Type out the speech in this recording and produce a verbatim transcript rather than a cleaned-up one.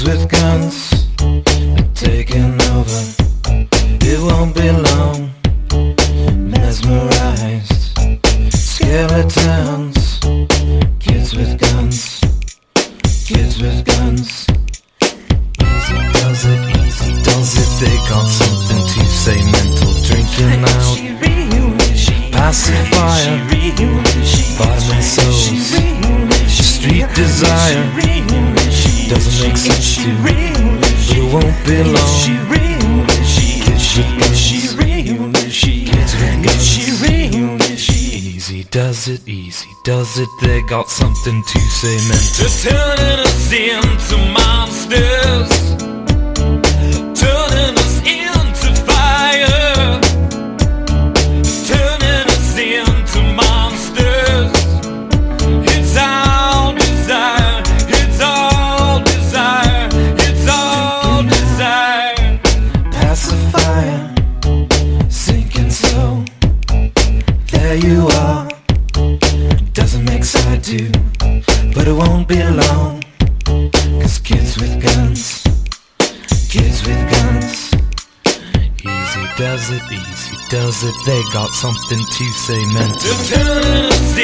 with guns are taking over. It won't be long. Mesmerized skeletons. Kids with guns. Kids with guns. Easy does it, easy does it. They got something to say. Mental drinking out. Pacifier. Vitamin souls. Street desire. Doesn't make sense to, but it won't be long. Kids with guns. Kids with guns. Easy does it, easy does it. They got something to say. Mental. They're turning us into monsters, turning us into fire, turning us into monsters. It's all desire, it's all desire, it's all desire. Pacifier, sinking slow. There you are. Doesn't make side two, but it won't be long. Cause kids with guns, kids with guns. Easy does it, easy does it. They got something to say. Mental. They're turning us